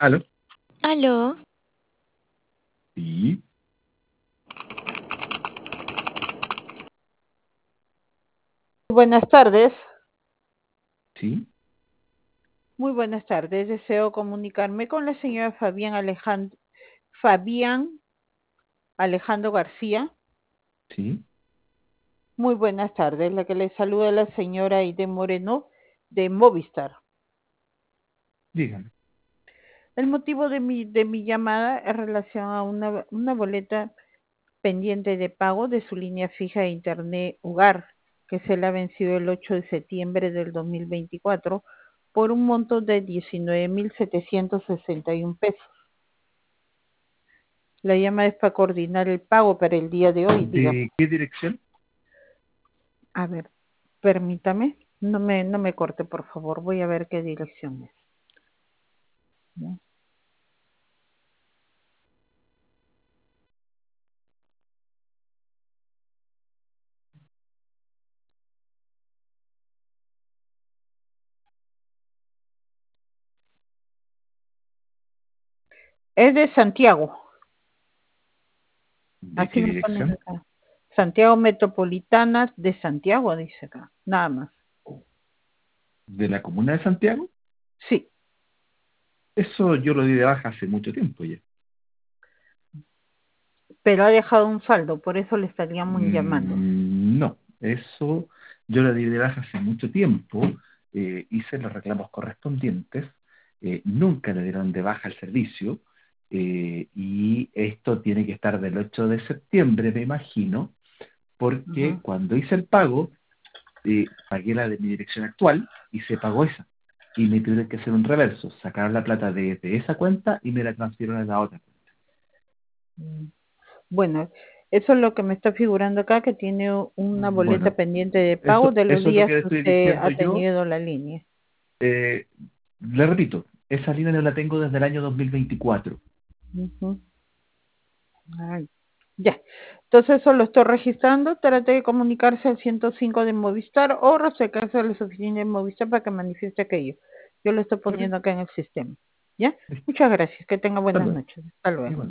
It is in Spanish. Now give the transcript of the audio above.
¿Aló? Aló, Sí, Buenas tardes, sí, muy buenas tardes. Deseo comunicarme con la señora Fabián Alejandro García. sí, Muy buenas tardes. La que le saluda es la señora Aide Moreno de Movistar. dígame. El motivo de mi llamada es relación a una boleta pendiente de pago de su línea fija de Internet Hogar, que se le ha vencido el 8 de septiembre del 2024 por un monto de 19.761 pesos. La llama es para coordinar el pago para el día de hoy, digamos. ¿De qué dirección? A ver, permítame, no me corte, por favor. Voy a ver qué dirección es. ¿Ya? Es de Santiago, ¿De así qué me pones dirección? acá. Santiago Metropolitana de Santiago, dice acá, nada más. ¿De la comuna de Santiago? Sí, Eso yo lo di de baja hace mucho tiempo ya. pero ha dejado un saldo, por eso le estaríamos llamando. No, eso yo lo di de baja hace mucho tiempo, hice los reclamos correspondientes, nunca le dieron de baja el servicio, y esto tiene que estar del 8 de septiembre, me imagino, porque Ujú. cuando hice el pago, pagué la de mi dirección actual y se pagó esa. Y me tuvieron que hacer un reverso, sacar la plata de esa cuenta y me la transfirieron a la otra. Mm. Bueno, eso es lo que me está figurando acá, que tiene una boleta Bueno, pendiente de pago eso, de los eso es lo días que le que estoy usted diciendo ha yo. tenido la línea. Eh, Le repito, esa línea no la tengo desde el año 2024. Ujú. Ay, ya. Entonces eso lo estoy registrando. Trate de comunicarse al 105 de Movistar o acercarse a las oficinas de Movistar para que manifieste aquello. Yo lo estoy Ok, poniendo acá en el sistema. ¿Ya? listo. Muchas gracias. Que tenga Hasta buenas luego. noches. Hasta luego. Igual.